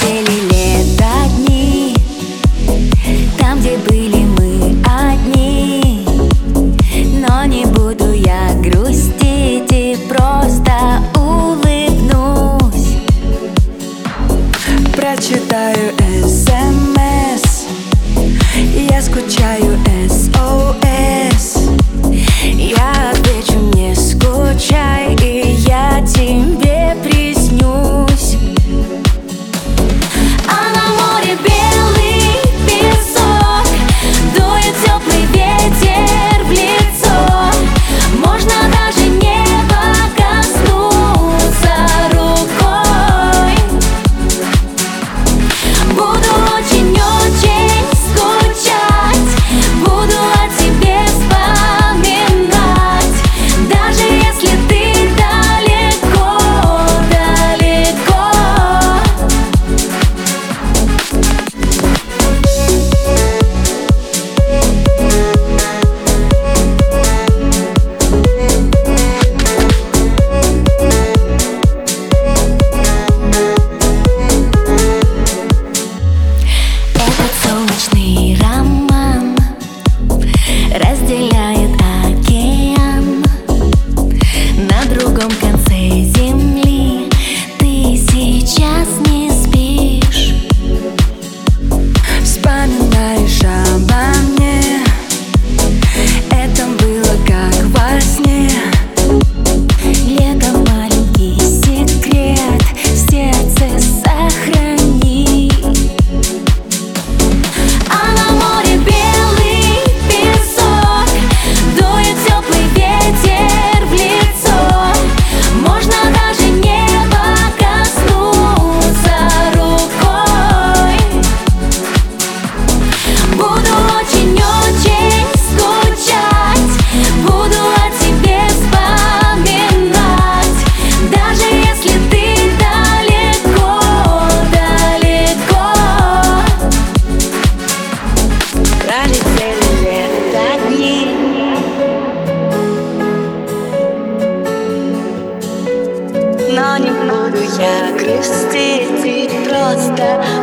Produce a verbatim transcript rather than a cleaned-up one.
Пролетели лето дни, там, где были мы одни. Но не буду я грустить и просто улыбнусь. Прочитаю СМС, я скучаю, эс о эс. Я отвечу: не скучай, и я тебе приснюсь. А на море белый песок, дует теплый ветер в лицо. Можно даже неба коснуться рукой. Буду очень-очень скучать, буду о тебе вспоминать, даже если ты далеко, далеко. Этот солнечный роман разделяет океан. На другом конце земли ты сейчас не спишь. Вспоминаешь обо мне, это было как во сне. Лето — маленький секрет, в сердце сохрани. А на море белый песок, дует теплый ветер в лицо. Можно даже неба коснуться рукой. Буду очень-очень скучать, буду о тебе вспоминать, даже если ты далеко, далеко. Пролетели лето дни, но не буду я грустить и просто